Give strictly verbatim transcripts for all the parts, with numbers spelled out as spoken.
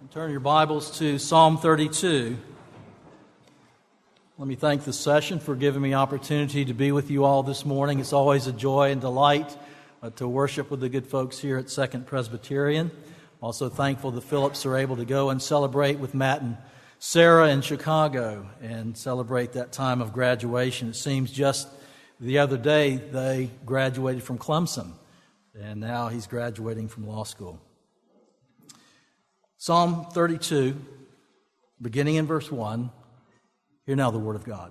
Turn your Bibles to Psalm thirty-two. Let me thank the session for giving me opportunity to be with you all this morning. It's always a joy and delight uh, to worship with the good folks here at Second Presbyterian. Also thankful the Phillips are able to go and celebrate with Matt and Sarah in Chicago and celebrate that time of graduation. It seems just the other day they graduated from Clemson, and now he's graduating from law school. Psalm thirty-two, beginning in verse one, hear now the word of God.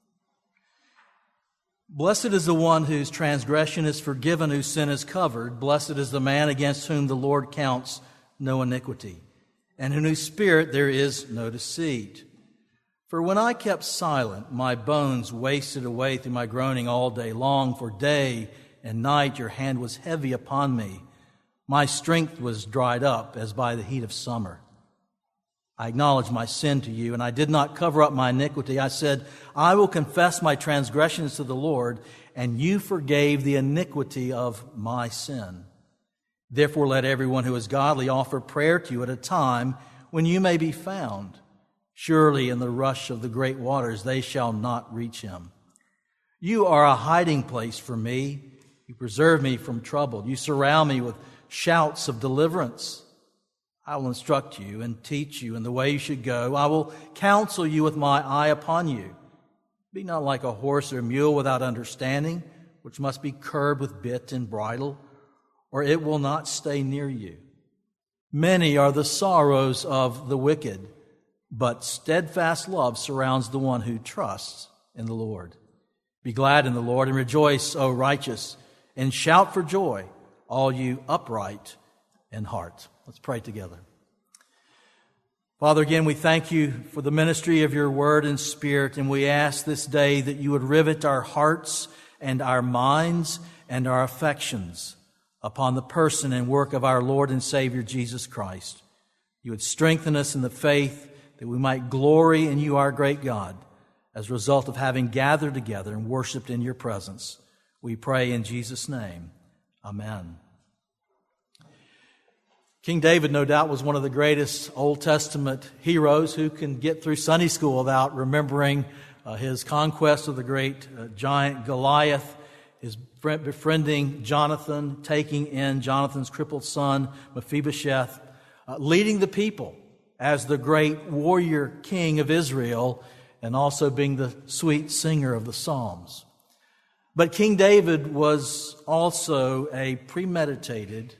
Blessed is the one whose transgression is forgiven, whose sin is covered. Blessed is the man against whom the Lord counts no iniquity, and in whose spirit there is no deceit. For when I kept silent, my bones wasted away through my groaning all day long. For day and night your hand was heavy upon me. My strength was dried up as by the heat of summer. I acknowledged my sin to you, and I did not cover up my iniquity. I said, I will confess my transgressions to the Lord, and you forgave the iniquity of my sin. Therefore let everyone who is godly offer prayer to you at a time when you may be found. Surely in the rush of the great waters they shall not reach him. You are a hiding place for me. You preserve me from trouble. You surround me with shouts of deliverance. I will instruct you and teach you in the way you should go. I will counsel you with my eye upon you. Be not like a horse or a mule without understanding, which must be curbed with bit and bridle, or it will not stay near you. Many are the sorrows of the wicked, but steadfast love surrounds the one who trusts in the Lord. Be glad in the Lord and rejoice, O righteous, and shout for joy, all you upright in heart. Let's pray together. Father, again, we thank you for the ministry of your word and spirit, and we ask this day that you would rivet our hearts and our minds and our affections upon the person and work of our Lord and Savior, Jesus Christ. You would strengthen us in the faith that we might glory in you, our great God, as a result of having gathered together and worshiped in your presence. We pray in Jesus' name. Amen. King David, no doubt, was one of the greatest Old Testament heroes. Who can get through Sunday school without remembering uh, his conquest of the great uh, giant Goliath, his befriending Jonathan, taking in Jonathan's crippled son, Mephibosheth, uh, leading the people as the great warrior king of Israel, and also being the sweet singer of the Psalms. But King David was also a premeditated,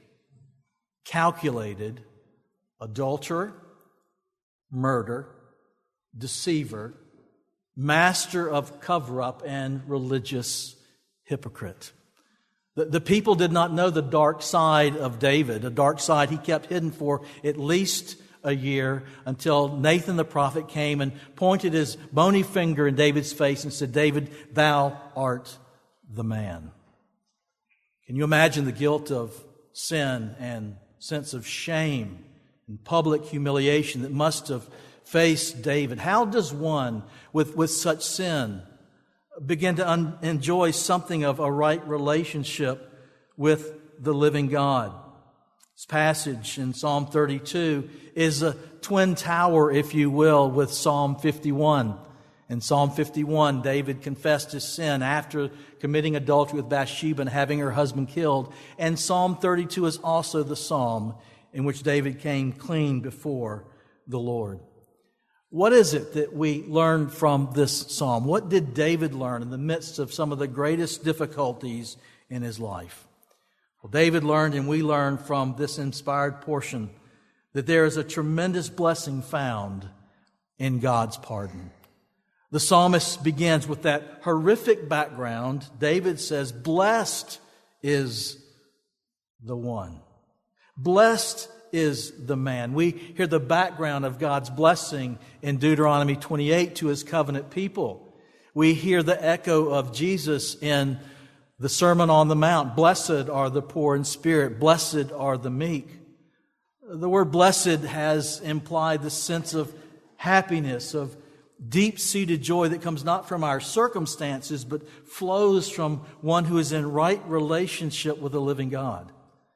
calculated adulterer, murderer, deceiver, master of cover-up, and religious hypocrite. The, the people did not know the dark side of David, a dark side he kept hidden for at least a year, until Nathan the prophet came and pointed his bony finger in David's face and said, David, thou art the man. Can you imagine the guilt of sin and sense of shame and public humiliation that must have faced David? How does one with, with such sin begin to un- enjoy something of a right relationship with the living God? This passage in Psalm thirty-two is a twin tower, if you will, with Psalm fifty-one. In Psalm fifty-one, David confessed his sin after committing adultery with Bathsheba and having her husband killed. And Psalm thirty-two is also the psalm in which David came clean before the Lord. What is it that we learn from this psalm? What did David learn in the midst of some of the greatest difficulties in his life? Well, David learned, and we learn from this inspired portion, that there is a tremendous blessing found in God's pardon. The psalmist begins with that horrific background. David says, blessed is the one. Blessed is the man. We hear the background of God's blessing in Deuteronomy twenty-eight to his covenant people. We hear the echo of Jesus in the Sermon on the Mount. Blessed are the poor in spirit. Blessed are the meek. The word blessed has implied the sense of happiness, of deep-seated joy that comes not from our circumstances, but flows from one who is in right relationship with the living God.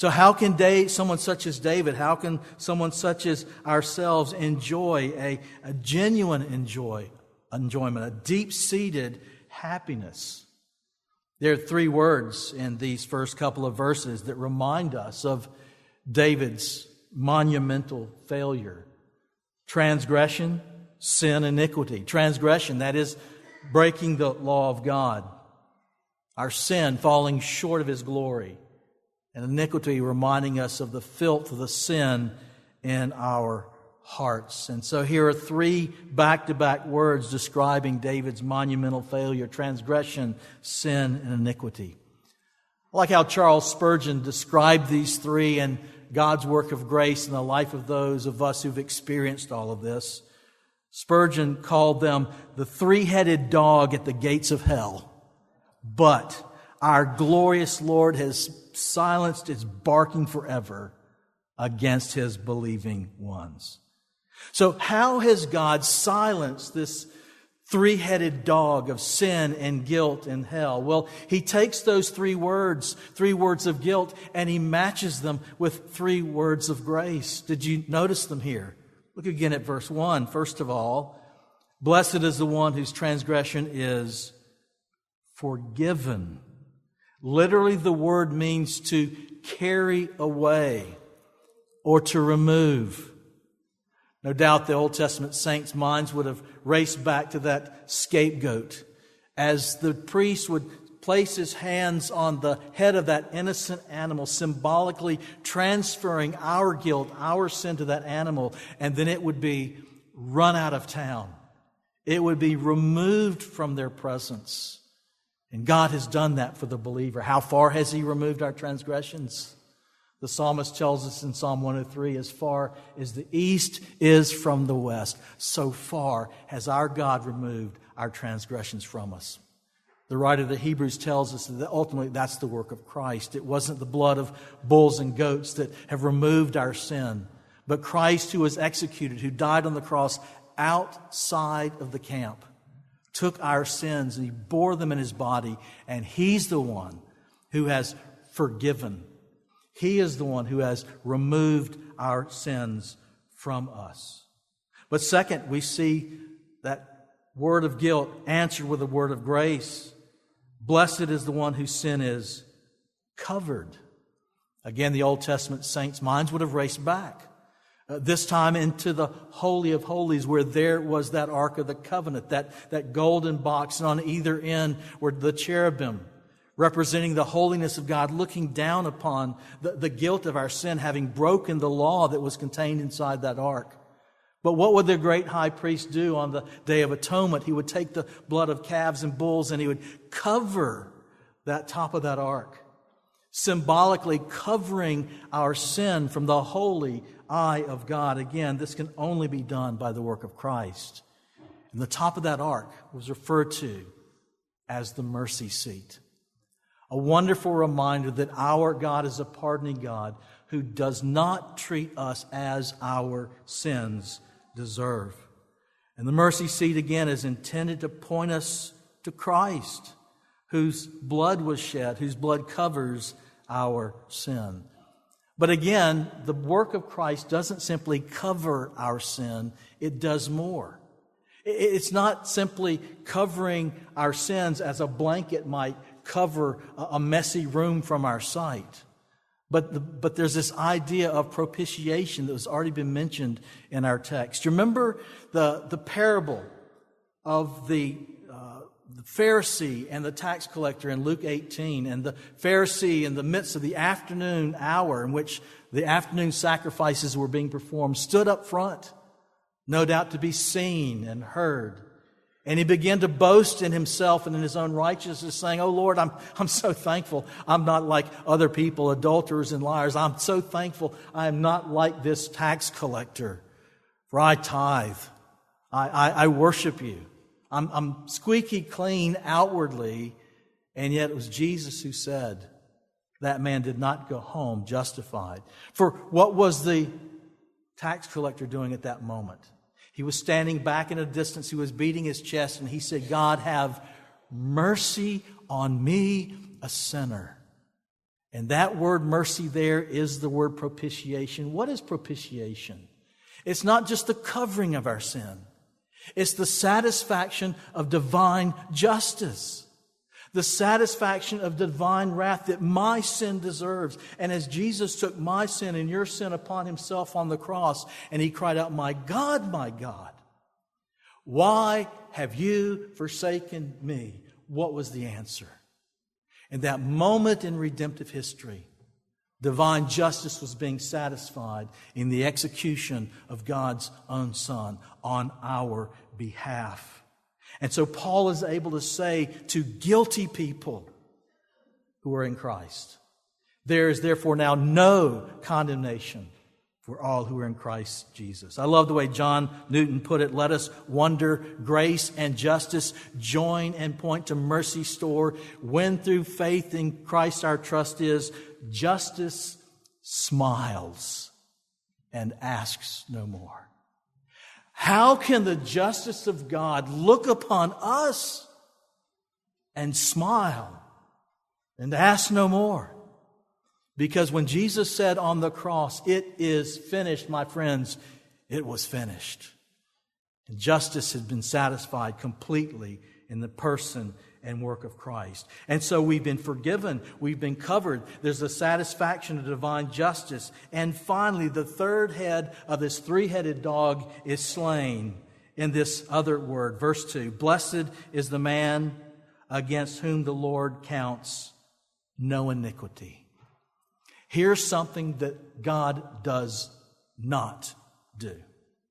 So how can Dave, someone such as David, how can someone such as ourselves enjoy a, a genuine enjoy, enjoyment, a deep-seated happiness? There are three words in these first couple of verses that remind us of David's monumental failure. Transgression, sin, iniquity. Transgression, that is breaking the law of God. Our sin, falling short of His glory. And iniquity, reminding us of the filth of the sin in our hearts. And so here are three back-to-back words describing David's monumental failure: transgression, sin, and iniquity. I like how Charles Spurgeon described these three and God's work of grace in the life of those of us who've experienced all of this. Spurgeon called them the three-headed dog at the gates of hell. But our glorious Lord has silenced its barking forever against His believing ones. So how has God silenced this three-headed dog of sin and guilt and hell? Well, He takes those three words, three words of guilt, and He matches them with three words of grace. Did you notice them here? Look again at verse one. First of all, blessed is the one whose transgression is forgiven. Literally, the word means to carry away or to remove. No doubt the Old Testament saints' minds would have raced back to that scapegoat as the priest would place his hands on the head of that innocent animal, symbolically transferring our guilt, our sin to that animal, and then it would be run out of town. It would be removed from their presence. And God has done that for the believer. How far has He removed our transgressions? The psalmist tells us in Psalm one oh three, as far as the east is from the west, so far has our God removed our transgressions from us. The writer of the Hebrews tells us that ultimately that's the work of Christ. It wasn't the blood of bulls and goats that have removed our sin, but Christ who was executed, who died on the cross outside of the camp, took our sins and He bore them in His body, and He's the one who has forgiven. He is the one who has removed our sins from us. But second, we see that word of guilt answered with a word of grace. Blessed is the one whose sin is covered. Again, the Old Testament saints' minds would have raced back. Uh, this time into the Holy of Holies, where there was that Ark of the Covenant, that, that golden box, and on either end were the cherubim, representing the holiness of God, looking down upon the, the guilt of our sin, having broken the law that was contained inside that ark. But what would the great high priest do on the Day of Atonement? He would take the blood of calves and bulls and he would cover that top of that ark, symbolically covering our sin from the holy eye of God. Again, this can only be done by the work of Christ. And the top of that ark was referred to as the mercy seat. A wonderful reminder that our God is a pardoning God who does not treat us as our sins deserve. And the mercy seat, again, is intended to point us to Christ, whose blood was shed, whose blood covers our sin. But again, the work of Christ doesn't simply cover our sin, it does more. It's not simply covering our sins as a blanket might cover a messy room from our sight. But, the, but there's this idea of propitiation that has already been mentioned in our text. You remember the, the parable of the, uh, the Pharisee and the tax collector in Luke eighteen, and the Pharisee in the midst of the afternoon hour in which the afternoon sacrifices were being performed stood up front, no doubt to be seen and heard. And he began to boast in himself and in his own righteousness, saying, "Oh Lord, I'm, I'm so thankful I'm not like other people, adulterers and liars. I'm so thankful I am not like this tax collector. For I tithe. I, I, I worship you. I'm, I'm squeaky clean outwardly." And yet it was Jesus who said, that man did not go home justified. For what was the tax collector doing at that moment? He was standing back in a distance. He was beating his chest and he said, "God, have mercy on me, a sinner." And that word mercy there is the word propitiation. What is propitiation? It's not just the covering of our sin. It's the satisfaction of divine justice. The satisfaction of divine wrath that my sin deserves. And as Jesus took my sin and your sin upon himself on the cross, and he cried out, "My God, my God, why have you forsaken me?" What was the answer? In that moment in redemptive history, divine justice was being satisfied in the execution of God's own Son on our behalf. And so Paul is able to say to guilty people who are in Christ, there is therefore now no condemnation for all who are in Christ Jesus. I love the way John Newton put it. Let us wonder, grace and justice join and point to mercy store. When through faith in Christ our trust is, justice smiles and asks no more. How can the justice of God look upon us and smile and ask no more? Because when Jesus said on the cross, "It is finished," my friends, it was finished. And justice had been satisfied completely in the person and work of Christ. And so we've been forgiven. We've been covered. There's a satisfaction of divine justice. And finally, the third head of this three-headed dog is slain in this other word. Verse two, "Blessed is the man against whom the Lord counts no iniquity." Here's something that God does not do.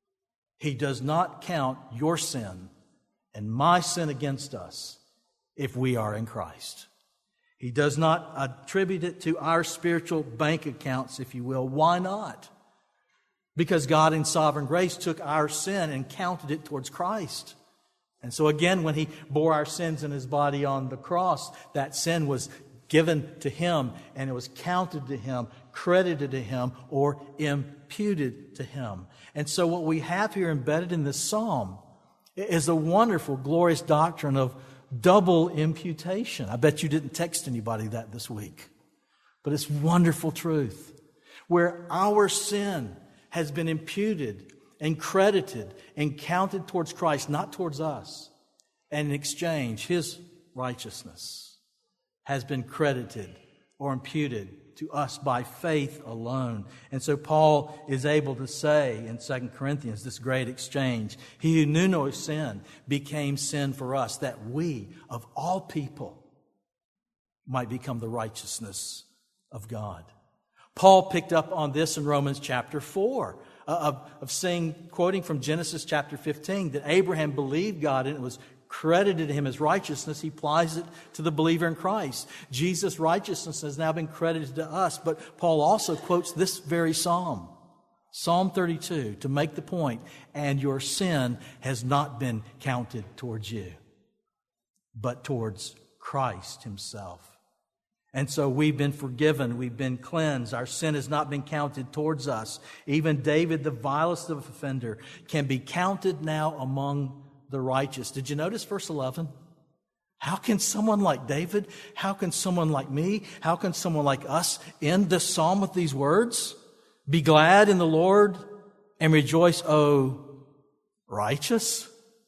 He does not count your sin and my sin against us if we are in Christ. He does not attribute it to our spiritual bank accounts, if you will. Why not? Because God in sovereign grace took our sin and counted it towards Christ. And so again, when He bore our sins in His body on the cross, that sin was given to Him and it was counted to Him, credited to Him, or imputed to Him. And so what we have here embedded in this psalm is a wonderful, glorious doctrine of double imputation. I bet you didn't text anybody that this week. But it's wonderful truth. Where our sin has been imputed and credited and counted towards Christ, not towards us. And in exchange, His righteousness has been credited or imputed to us by faith alone. And so Paul is able to say in Second Corinthians, this great exchange, "He who knew no sin became sin for us, that we, of all people, might become the righteousness of God." Paul picked up on this in Romans chapter four, uh, of, of saying, quoting from Genesis chapter fifteen, that Abraham believed God and it was credited to him as righteousness. He applies it to the believer in Christ. Jesus' righteousness has now been credited to us, but Paul also quotes this very psalm, Psalm thirty-two, to make the point, "And your sin has not been counted towards you, but towards Christ Himself." And so we've been forgiven, we've been cleansed, our sin has not been counted towards us. Even David, the vilest of offender, can be counted now among the righteous. Did you notice verse eleven? How can someone like David, how can someone like me, how can someone like us end this psalm with these words? "Be glad in the Lord and rejoice, O righteous,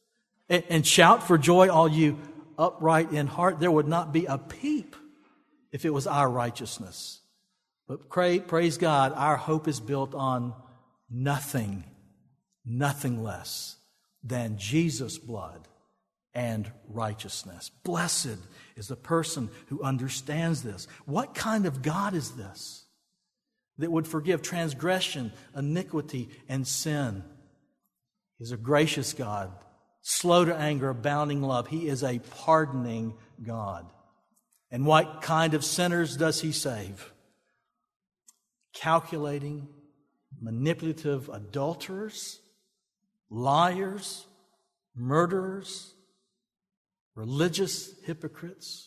and shout for joy, all you upright in heart." There would not be a peep if it was our righteousness. But praise God, our hope is built on nothing, nothing less than Jesus' blood and righteousness. Blessed is the person who understands this. What kind of God is this that would forgive transgression, iniquity, and sin? He's a gracious God, slow to anger, abounding love. He is a pardoning God. And what kind of sinners does He save? Calculating, manipulative adulterers, liars, murderers, religious hypocrites.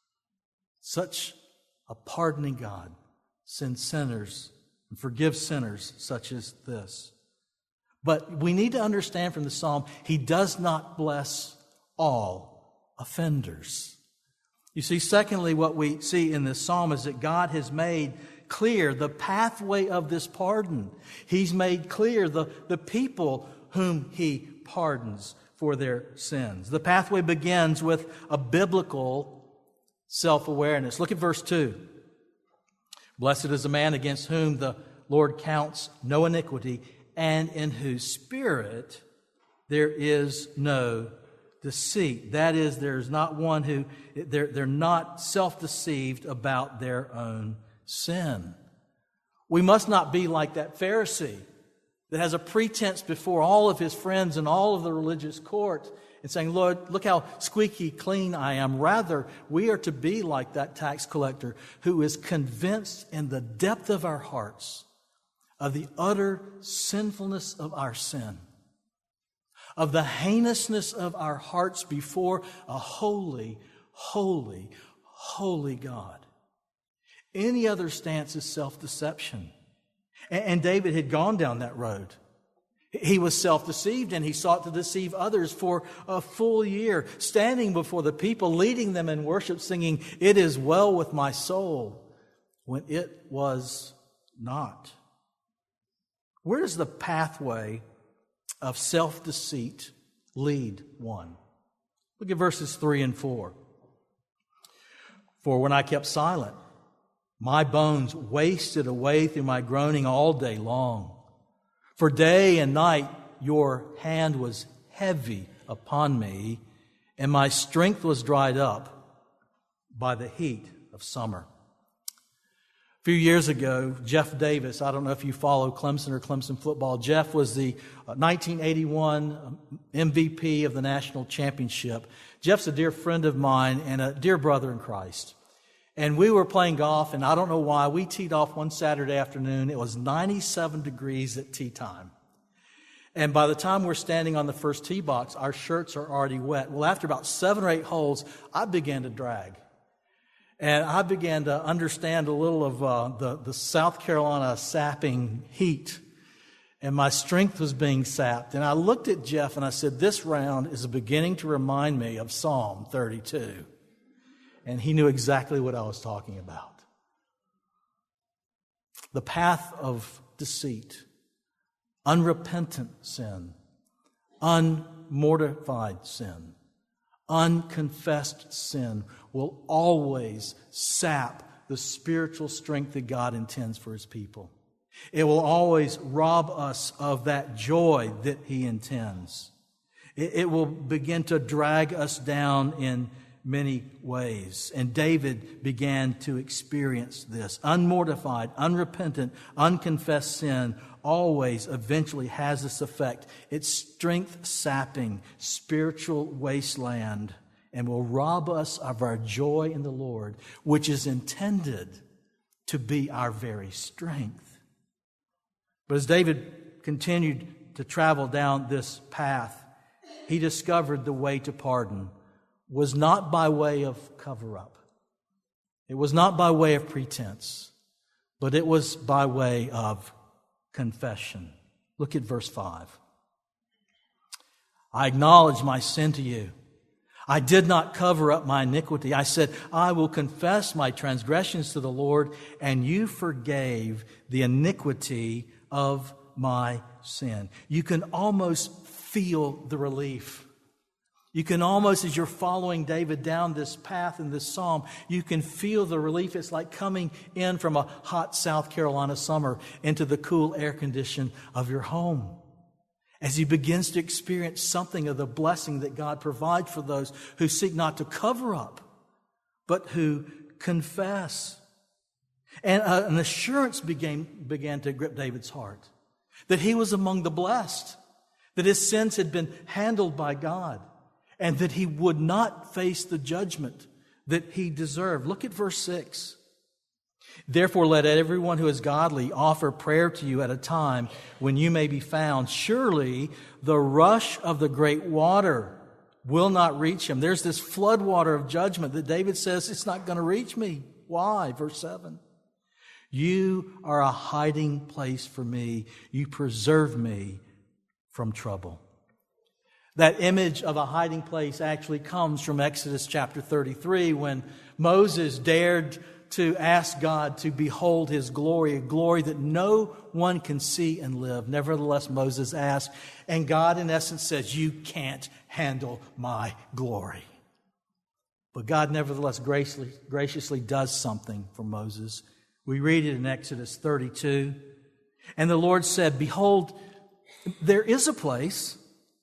Such a pardoning God sends sinners and forgives sinners such as this. But we need to understand from the psalm, He does not bless all offenders. You see, secondly, what we see in this psalm is that God has made clear the pathway of this pardon. He's made clear the, the people whom He pardons for their sins. The pathway begins with a biblical self-awareness. Look at verse two. Blessed is the man against whom the Lord counts no iniquity, and in whose spirit there is no deceit. That is, there's not one who, they're, they're not self-deceived about their own sin. We must not be like that Pharisee that has a pretense before all of his friends and all of the religious court and saying, Lord, look how squeaky clean I am. Rather, we are to be like that tax collector who is convinced in the depth of our hearts of the utter sinfulness of our sin, of the heinousness of our hearts before a holy, holy, holy God. Any other stance is self-deception. And David had gone down that road. He was self-deceived, and he sought to deceive others for a full year, standing before the people, leading them in worship, singing, "It is well with my soul," when it was not. Where does the pathway of self-deceit lead one? Look at verses three and four. For when I kept silent, my bones wasted away through my groaning all day long. For day and night your hand was heavy upon me, and my strength was dried up by the heat of summer. A few years ago, Jeff Davis, I don't know if you follow Clemson or Clemson football, Jeff was the nineteen eighty-one M V P of the national championship. Jeff's a dear friend of mine and a dear brother in Christ. And we were playing golf, and I don't know why, we teed off one Saturday afternoon. It was ninety-seven degrees at tee time. And by the time we're standing on the first tee box, our shirts are already wet. Well, after about seven or eight holes, I began to drag. And I began to understand a little of uh, the, the South Carolina sapping heat. And my strength was being sapped. And I looked at Jeff and I said, this round is beginning to remind me of Psalm thirty-two. And he knew exactly what I was talking about. The path of deceit, unrepentant sin, unmortified sin, unconfessed sin will always sap the spiritual strength that God intends for His people. It will always rob us of that joy that He intends. It, it will begin to drag us down in many ways. And David began to experience this. Unmortified, unrepentant, unconfessed sin always eventually has this effect. It's strength-sapping, spiritual wasteland, and will rob us of our joy in the Lord, which is intended to be our very strength. But as David continued to travel down this path, he discovered the way to pardon was not by way of cover-up. It was not by way of pretense, but it was by way of confession. Look at verse five. I acknowledge my sin to you. I did not cover up my iniquity. I said, I will confess my transgressions to the Lord, and you forgave the iniquity of my sin. You can almost feel the relief. You can almost, as you're following David down this path in this psalm, you can feel the relief. It's like coming in from a hot South Carolina summer into the cool air condition of your home. As he begins to experience something of the blessing that God provides for those who seek not to cover up, but who confess. And uh, an assurance began, began to grip David's heart that he was among the blessed, that his sins had been handled by God, and that he would not face the judgment that he deserved. Look at verse six. Therefore, let everyone who is godly offer prayer to you at a time when you may be found. Surely the rush of the great water will not reach him. There's this floodwater of judgment that David says, it's not going to reach me. Why? Verse seven. You are a hiding place for me. You preserve me from trouble. That image of a hiding place actually comes from Exodus chapter thirty-three, when Moses dared to ask God to behold His glory, a glory that no one can see and live. Nevertheless, Moses asked, and God in essence says, you can't handle my glory. But God nevertheless graciously, graciously does something for Moses. We read it in Exodus thirty-two. And the Lord said, behold, there is a place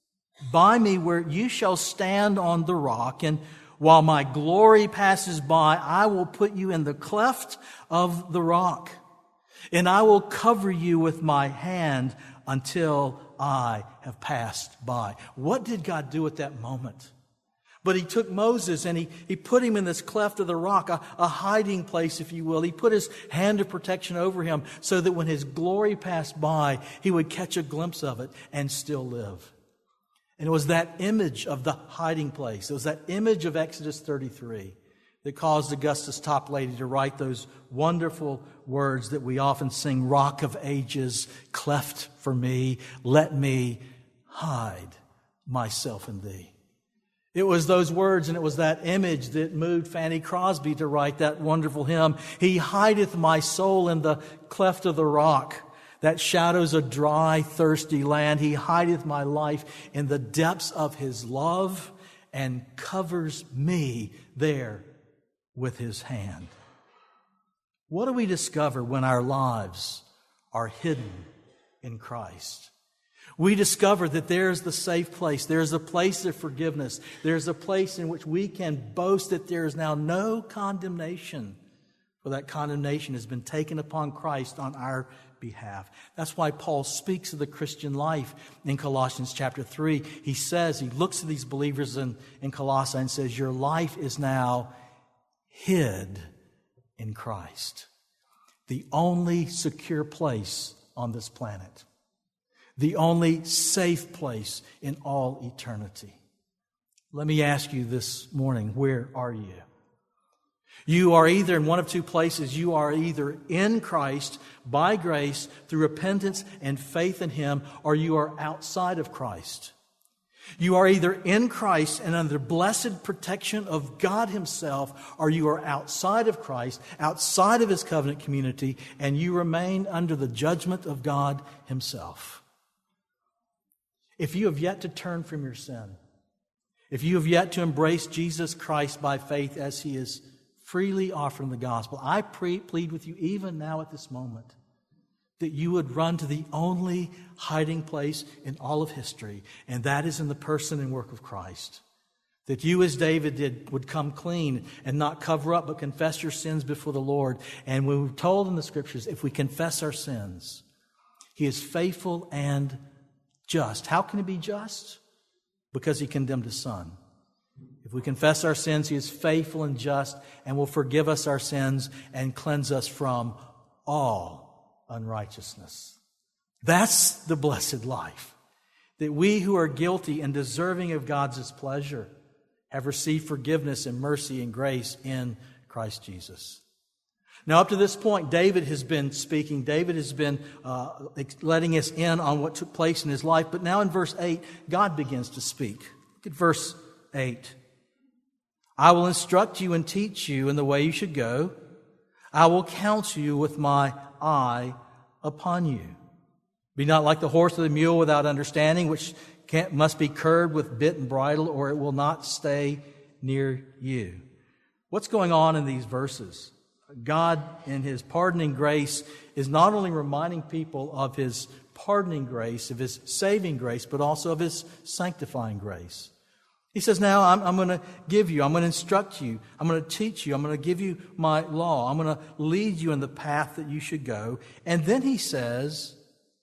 by me where you shall stand on the rock, and while my glory passes by, I will put you in the cleft of the rock, and I will cover you with my hand until I have passed by. What did God do at that moment? But He took Moses and he, he put him in this cleft of the rock, a, a hiding place, if you will. He put His hand of protection over him so that when His glory passed by, he would catch a glimpse of it and still live. And it was that image of the hiding place, it was that image of Exodus thirty-three that caused Augustus Toplady to write those wonderful words that we often sing, Rock of Ages, cleft for me, let me hide myself in Thee. It was those words and it was that image that moved Fanny Crosby to write that wonderful hymn, He hideth my soul in the cleft of the rock, that shadows a dry, thirsty land. He hideth my life in the depths of His love and covers me there with His hand. What do we discover when our lives are hidden in Christ? We discover that there's the safe place. There's a place of forgiveness. There's a place in which we can boast that there is now no condemnation, for that condemnation has been taken upon Christ on our behalf. That's why Paul speaks of the Christian life in Colossians chapter three. He says, he looks at these believers in, in Colossae and says, your life is now hid in Christ. The only secure place on this planet. The only safe place in all eternity. Let me ask you this morning, where are you? You are either in one of two places. You are either in Christ by grace through repentance and faith in Him, or you are outside of Christ. You are either in Christ and under the blessed protection of God Himself, or you are outside of Christ, outside of His covenant community, and you remain under the judgment of God Himself. If you have yet to turn from your sin, if you have yet to embrace Jesus Christ by faith as He is freely offering the gospel, I pre- plead with you even now at this moment that you would run to the only hiding place in all of history, and that is in the person and work of Christ. That you, as David did, would come clean and not cover up, but confess your sins before the Lord. And we were told in the Scriptures, if we confess our sins, He is faithful and just. How can He be just? Because He condemned His Son. If we confess our sins, He is faithful and just and will forgive us our sins and cleanse us from all unrighteousness. That's the blessed life. That we who are guilty and deserving of God's displeasure have received forgiveness and mercy and grace in Christ Jesus. Now, up to this point, David has been speaking. David has been uh, letting us in on what took place in his life. But now in verse eight, God begins to speak. Look at verse eight. I will instruct you and teach you in the way you should go. I will counsel you with my eye upon you. Be not like the horse or the mule without understanding, which can't, must be curbed with bit and bridle, or it will not stay near you. What's going on in these verses? God, in His pardoning grace, is not only reminding people of His pardoning grace, of His saving grace, but also of His sanctifying grace. He says, now I'm, I'm going to give you, I'm going to instruct you, I'm going to teach you, I'm going to give you my law, I'm going to lead you in the path that you should go. And then He says,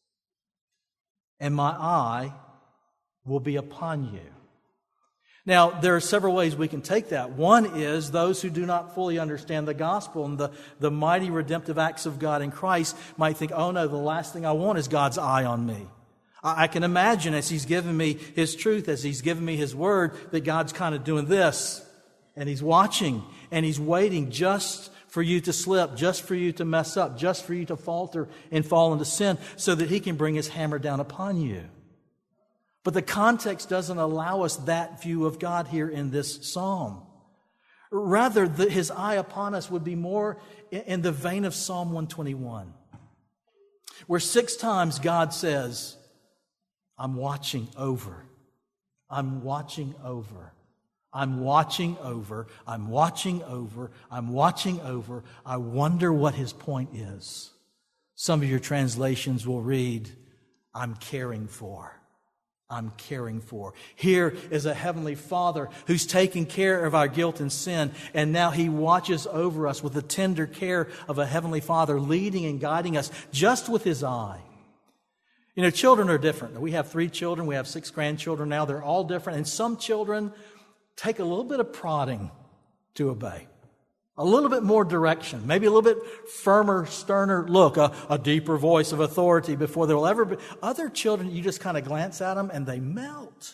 and my eye will be upon you. Now, there are several ways we can take that. One is those who do not fully understand the gospel and the, the mighty redemptive acts of God in Christ might think, oh no, the last thing I want is God's eye on me. I can imagine as He's given me His truth, as He's given me His word, that God's kind of doing this. And He's watching and He's waiting just for you to slip, just for you to mess up, just for you to falter and fall into sin so that He can bring His hammer down upon you. But the context doesn't allow us that view of God here in this psalm. Rather, the, his eye upon us would be more in, in the vein of Psalm one twenty-one, where six times God says, I'm watching over. I'm watching over. I'm watching over. I'm watching over. I'm watching over. I wonder what his point is. Some of your translations will read, I'm caring for. I'm caring for. Here is a heavenly Father who's taking care of our guilt and sin, and now he watches over us with the tender care of a heavenly Father, leading and guiding us just with his eye. You know, children are different. We have three children. We have six grandchildren now. They're all different. And some children take a little bit of prodding to obey. A little bit more direction, maybe a little bit firmer, sterner look, a, a deeper voice of authority before there will ever be. Other children, you just kind of glance at them and they melt.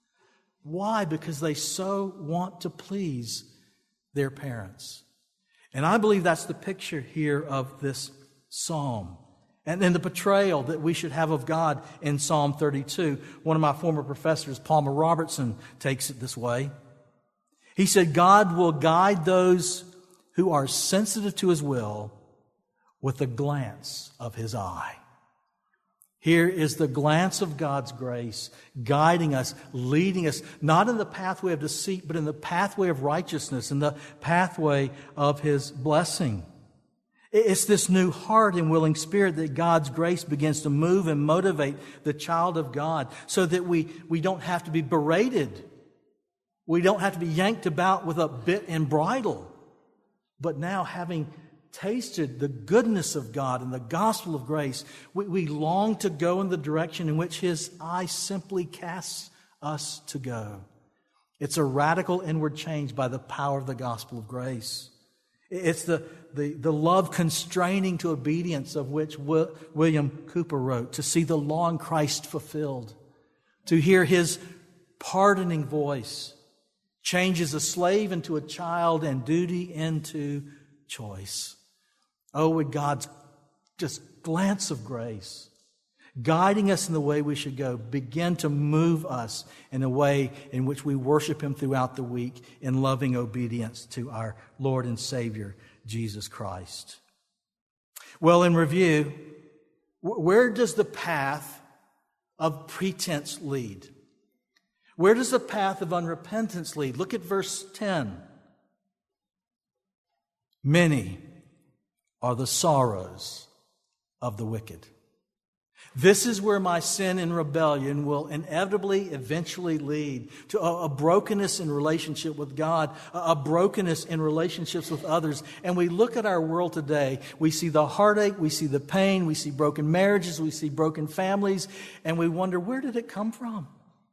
Why? Because they so want to please their parents. And I believe that's the picture here of this psalm. And then the portrayal that we should have of God in Psalm thirty-two. One of my former professors, Palmer Robertson, takes it this way. He said, God will guide those who are sensitive to his will with the glance of his eye. Here is the glance of God's grace guiding us, leading us, not in the pathway of deceit, but in the pathway of righteousness, in the pathway of his blessing. It's this new heart and willing spirit that God's grace begins to move and motivate the child of God so that we, we don't have to be berated. We don't have to be yanked about with a bit and bridle. But now, having tasted the goodness of God and the gospel of grace, we, we long to go in the direction in which his eye simply casts us to go. It's a radical inward change by the power of the gospel of grace. It's the, the, the love constraining to obedience of which William Cooper wrote, to see the law in Christ fulfilled, to hear his pardoning voice, changes a slave into a child and duty into choice. Oh, would God's just glance of grace, guiding us in the way we should go, begin to move us in a way in which we worship him throughout the week in loving obedience to our Lord and Savior, Jesus Christ. Well, in review, where does the path of pretense lead? Where does the path of unrepentance lead? Look at verse ten. Many are the sorrows of the wicked. This is where my sin and rebellion will inevitably, eventually lead to a, a brokenness in relationship with God, a, a brokenness in relationships with others. And we look at our world today, we see the heartache, we see the pain, we see broken marriages, we see broken families, and we wonder, where did it come from?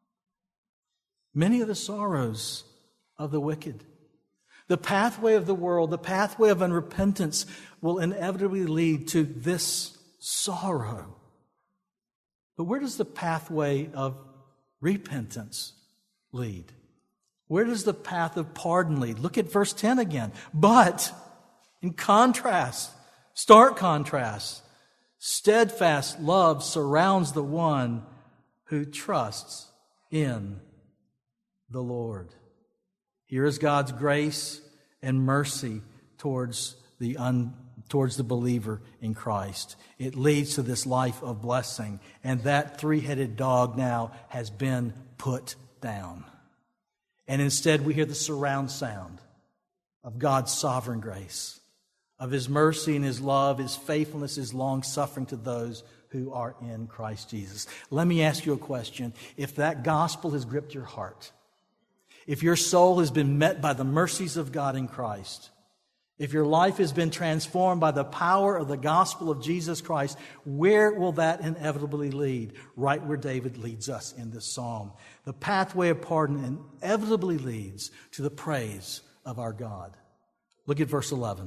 Many of the sorrows of the wicked. The pathway of the world, the pathway of unrepentance will inevitably lead to this sorrow. But where does the pathway of repentance lead? Where does the path of pardon lead? Look at verse ten again. But, in contrast, stark contrast, steadfast love surrounds the one who trusts in the Lord. Here is God's grace and mercy towards the un, towards the believer in Christ. It leads to this life of blessing, and that three-headed dog now has been put down. And instead we hear the surround sound of God's sovereign grace, of his mercy and his love, his faithfulness, his long-suffering to those who are in Christ Jesus. Let me ask you a question. If that gospel has gripped your heart, if your soul has been met by the mercies of God in Christ, if your life has been transformed by the power of the gospel of Jesus Christ, where will that inevitably lead? Right where David leads us in this psalm. The pathway of pardon inevitably leads to the praise of our God. Look at verse eleven.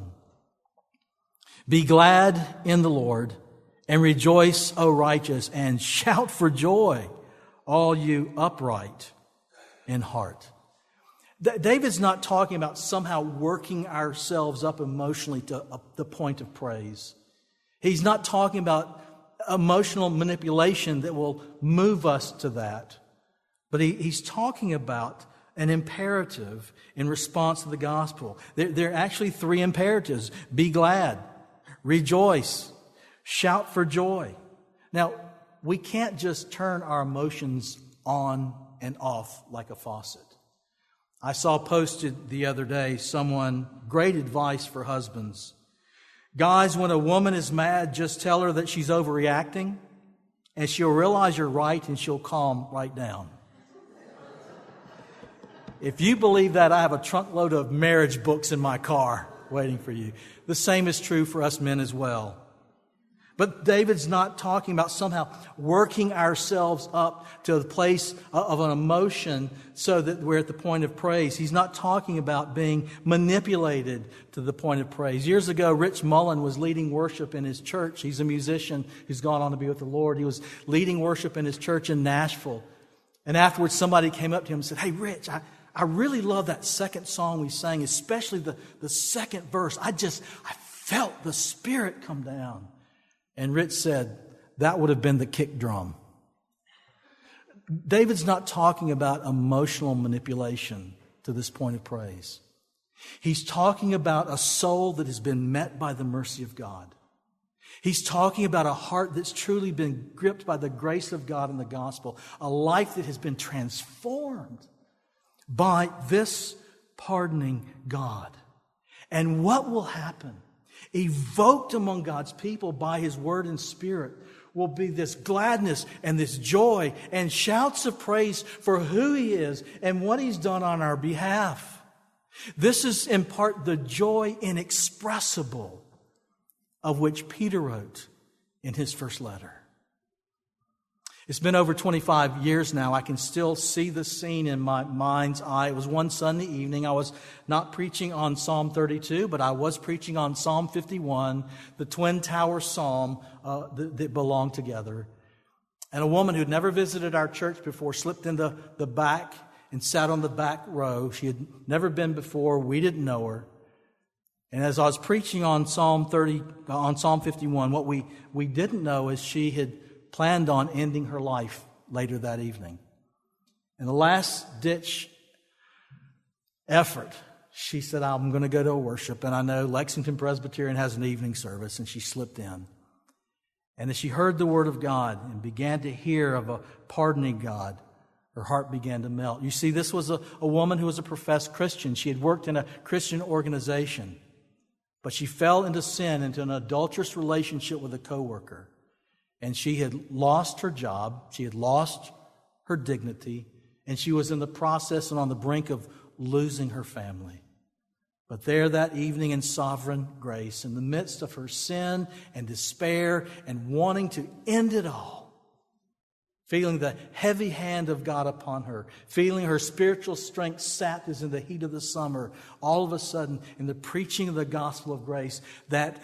Be glad in the Lord and rejoice, O righteous, and shout for joy, all you upright in heart. David's not talking about somehow working ourselves up emotionally to the point of praise. He's not talking about emotional manipulation that will move us to that. But he, he's talking about an imperative in response to the gospel. There, there are actually three imperatives. Be glad, rejoice, shout for joy. Now, we can't just turn our emotions on and off like a faucet. I saw posted the other day someone, great advice for husbands. Guys, when a woman is mad, just tell her that she's overreacting, and she'll realize you're right and she'll calm right down. If you believe that, I have a trunk load of marriage books in my car waiting for you. The same is true for us men as well. But David's not talking about somehow working ourselves up to the place of an emotion so that we're at the point of praise. He's not talking about being manipulated to the point of praise. Years ago, Rich Mullen was leading worship in his church. He's a musician who's gone on to be with the Lord. He was leading worship in his church in Nashville. And afterwards, somebody came up to him and said, "Hey, Rich, I, I really love that second song we sang, especially the, the second verse. I just, I felt the Spirit come down." And Rich said, "That would have been the kick drum." David's not talking about emotional manipulation to this point of praise. He's talking about a soul that has been met by the mercy of God. He's talking about a heart that's truly been gripped by the grace of God in the gospel, a life that has been transformed by this pardoning God. And what will happen? Evoked among God's people by His Word and Spirit will be this gladness and this joy and shouts of praise for who He is and what He's done on our behalf. This is in part the joy inexpressible of which Peter wrote in his first letter. It's been over twenty-five years now. I can still see the scene in my mind's eye. It was one Sunday evening. I was not preaching on Psalm thirty-two, but I was preaching on Psalm fifty-one, the twin tower psalm uh, that, that belong together. And a woman who'd never visited our church before slipped in the, the back and sat on the back row. She had never been before. We didn't know her. And as I was preaching on Psalm thirty, on Psalm fifty-one, what we, we didn't know is she had planned on ending her life later that evening. In the last-ditch effort, she said, "I'm going to go to a worship, and I know Lexington Presbyterian has an evening service," and she slipped in. And as she heard the Word of God and began to hear of a pardoning God, her heart began to melt. You see, this was a, a woman who was a professed Christian. She had worked in a Christian organization, but she fell into sin, into an adulterous relationship with a coworker. And she had lost her job, she had lost her dignity, and she was in the process and on the brink of losing her family. But there that evening in sovereign grace, in the midst of her sin and despair and wanting to end it all, feeling the heavy hand of God upon her, feeling her spiritual strength sapped as in the heat of the summer, all of a sudden, in the preaching of the gospel of grace, that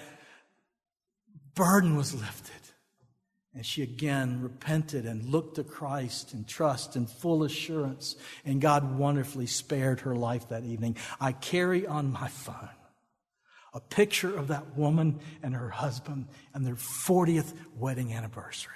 burden was lifted. And she again repented and looked to Christ in trust and full assurance. And God wonderfully spared her life that evening. I carry on my phone a picture of that woman and her husband and their fortieth wedding anniversary.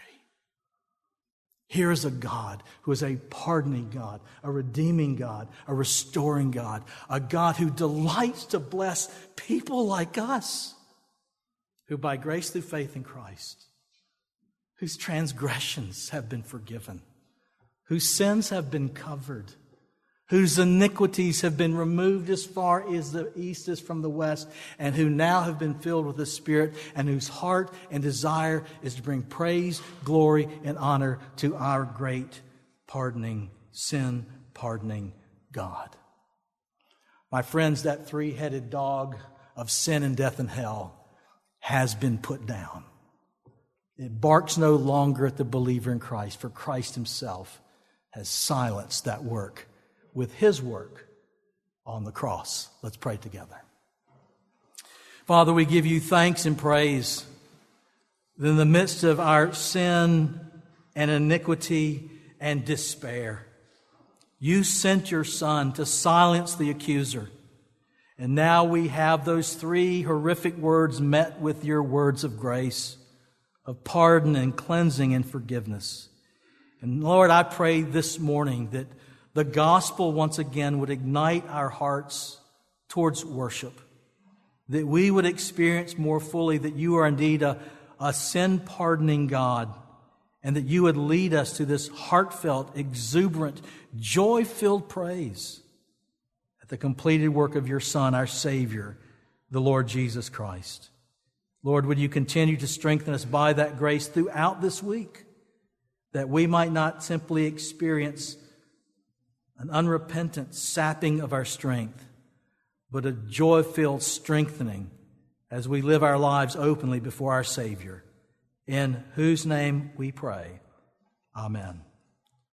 Here is a God who is a pardoning God, a redeeming God, a restoring God, a God who delights to bless people like us, who by grace through faith in Christ, whose transgressions have been forgiven, whose sins have been covered, whose iniquities have been removed as far as the east is from the west, and who now have been filled with the Spirit, and whose heart and desire is to bring praise, glory, and honor to our great pardoning, sin-pardoning God. My friends, that three-headed dog of sin and death and hell has been put down. It barks no longer at the believer in Christ, for Christ Himself has silenced that work with His work on the cross. Let's pray together. Father, we give You thanks and praise that in the midst of our sin and iniquity and despair, You sent Your Son to silence the accuser. And now we have those three horrific words met with Your words of grace, of pardon and cleansing and forgiveness. And Lord, I pray this morning that the gospel once again would ignite our hearts towards worship, that we would experience more fully that you are indeed a, a sin-pardoning God, and that you would lead us to this heartfelt, exuberant, joy-filled praise at the completed work of your Son, our Savior, the Lord Jesus Christ. Lord, would you continue to strengthen us by that grace throughout this week, that we might not simply experience an unrepentant sapping of our strength, but a joy-filled strengthening as we live our lives openly before our Savior, in whose name we pray. Amen.